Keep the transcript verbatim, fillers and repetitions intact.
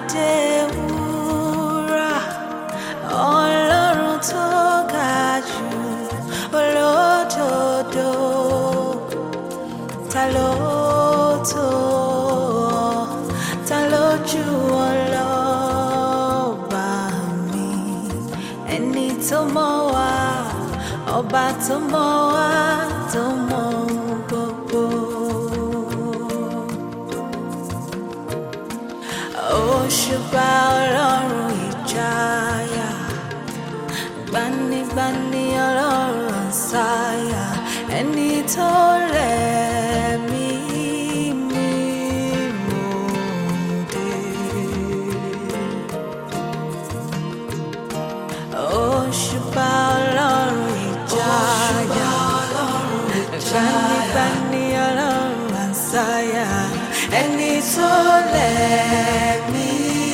Adéwúrà, Ọlọ́run tó ga jù, olódodo, ta ló tó, ta ló jù ọ́ lọ, Ọba mi, ẹni tó mọ̀ wá, ọba tó mọ̀ wá, tó mọ̀ ohun gbogbo. Òṣùpá Ọlọ́run ìjayà, gbanigbani Ọlọ́run àsáyà, ẹni tó lẹ̀mí mímọ́ dé. Òṣùpá Ọlọ́run ìjayà, gbanigbani Ọlọ́run àsáyà, ẹni tó lẹ̀mí